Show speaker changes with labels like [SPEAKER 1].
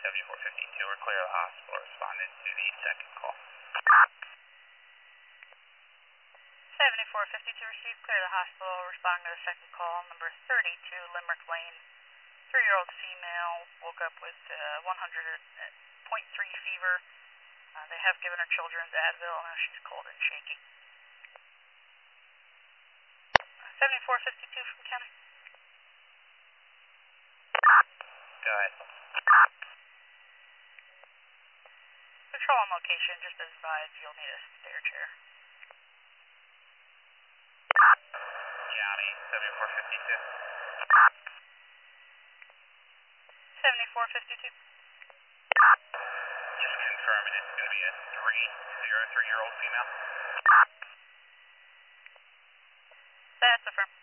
[SPEAKER 1] 7452, we're clear of the hospital, responding to the second call.
[SPEAKER 2] 7452 received, clear the hospital, responding to the second call, number 32 Limerick Lane. 3-year-old female woke up with 100.3 fever. They have given her children's Advil, now she's cold and shaky. 7452 from County.
[SPEAKER 1] Go ahead.
[SPEAKER 2] Control on location, just as advised, you'll need a stair chair.
[SPEAKER 1] County, 7452.
[SPEAKER 2] 7452.
[SPEAKER 1] Just confirming it's going to be a 3-year-old female.
[SPEAKER 2] That's affirmed.